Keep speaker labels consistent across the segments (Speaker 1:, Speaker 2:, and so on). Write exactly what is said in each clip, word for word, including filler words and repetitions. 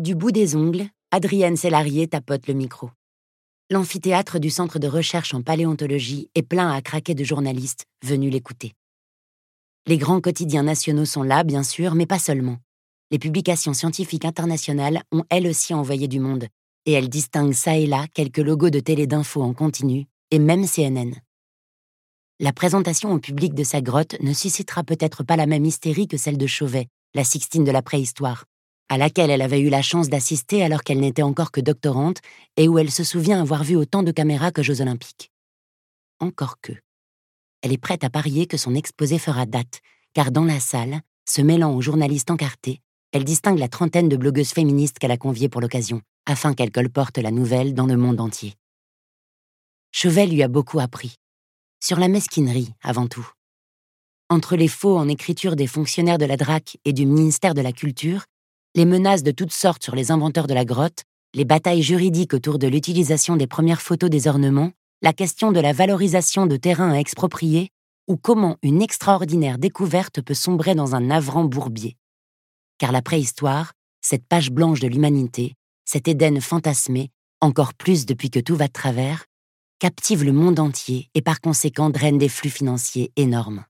Speaker 1: Du bout des ongles, Adrienne Sellarié tapote le micro. L'amphithéâtre du Centre de recherche en paléontologie est plein à craquer de journalistes venus l'écouter. Les grands quotidiens nationaux sont là, bien sûr, mais pas seulement. Les publications scientifiques internationales ont elles aussi envoyé du monde, et elles distinguent ça et là quelques logos de télé d'info en continu, et même C N N. La présentation au public de sa grotte ne suscitera peut-être pas la même hystérie que celle de Chauvet, la Sixtine de la préhistoire, à laquelle elle avait eu la chance d'assister alors qu'elle n'était encore que doctorante et où elle se souvient avoir vu autant de caméras que Jeux Olympiques. Encore que. Elle est prête à parier que son exposé fera date, car dans la salle, se mêlant aux journalistes encartés, elle distingue la trentaine de blogueuses féministes qu'elle a conviées pour l'occasion, afin qu'elle colporte la nouvelle dans le monde entier. Chauvet lui a beaucoup appris. Sur la mesquinerie, avant tout. Entre les faux en écriture des fonctionnaires de la D R A C et du ministère de la Culture, les menaces de toutes sortes sur les inventeurs de la grotte, les batailles juridiques autour de l'utilisation des premières photos des ornements, la question de la valorisation de terrains à exproprier, ou comment une extraordinaire découverte peut sombrer dans un navrant bourbier. Car la préhistoire, cette page blanche de l'humanité, cet Éden fantasmé, encore plus depuis que tout va de travers, captive le monde entier et par conséquent draine des flux financiers énormes.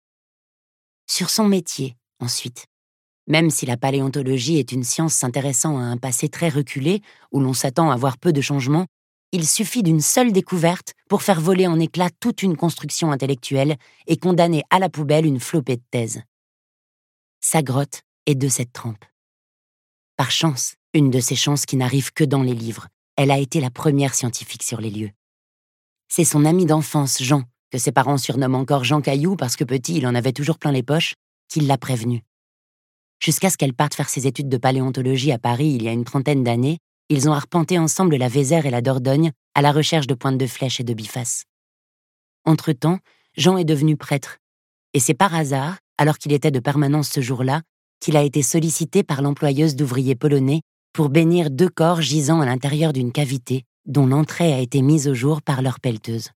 Speaker 1: Sur son métier, ensuite. Même si la paléontologie est une science s'intéressant à un passé très reculé, où l'on s'attend à voir peu de changements, il suffit d'une seule découverte pour faire voler en éclats toute une construction intellectuelle et condamner à la poubelle une flopée de thèses. Sa grotte est de cette trempe. Par chance, une de ces chances qui n'arrivent que dans les livres, elle a été la première scientifique sur les lieux. C'est son ami d'enfance, Jean, que ses parents surnomment encore Jean Caillou parce que petit, il en avait toujours plein les poches, qui l'a prévenu. Jusqu'à ce qu'elle parte faire ses études de paléontologie à Paris il y a une trentaine d'années, ils ont arpenté ensemble la Vézère et la Dordogne à la recherche de pointes de flèches et de bifaces. Entre-temps, Jean est devenu prêtre, et c'est par hasard, alors qu'il était de permanence ce jour-là, qu'il a été sollicité par l'employeuse d'ouvriers polonais pour bénir deux corps gisant à l'intérieur d'une cavité dont l'entrée a été mise au jour par leur pelleteuse.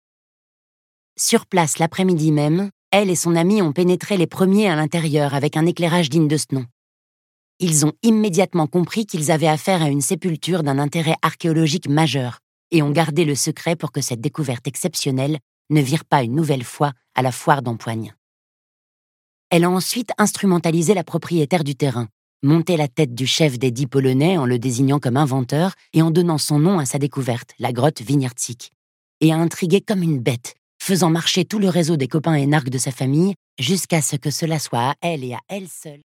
Speaker 1: Sur place l'après-midi même, elle et son ami ont pénétré les premiers à l'intérieur avec un éclairage digne de ce nom. Ils ont immédiatement compris qu'ils avaient affaire à une sépulture d'un intérêt archéologique majeur et ont gardé le secret pour que cette découverte exceptionnelle ne vire pas une nouvelle fois à la foire d'Empoigne. Elle a ensuite instrumentalisé la propriétaire du terrain, monté la tête du chef des dix Polonais en le désignant comme inventeur et en donnant son nom à sa découverte, la grotte Winiarczyk, et a intrigué comme une bête, faisant marcher tout le réseau des copains énarques de sa famille jusqu'à ce que cela soit à elle et à elle seule